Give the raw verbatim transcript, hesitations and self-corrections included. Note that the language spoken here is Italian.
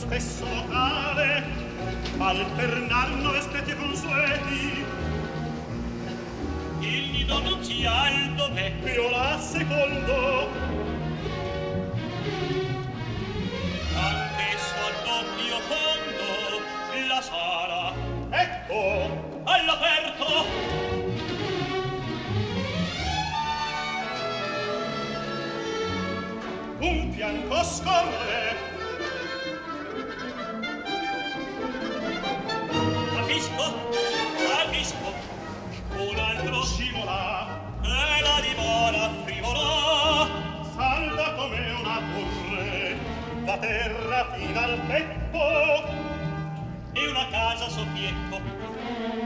stesso locale alternando le specie consueti. Il nido nuzial dov'è? Viola secondo, anch'esso a doppio fondo, la sala ecco, all'aperto. un fianco scorre, Capisco, capisco, un altro scivola, e la dimora frivola, salda come una torre, da terra fino al petto, e una casa soffietto.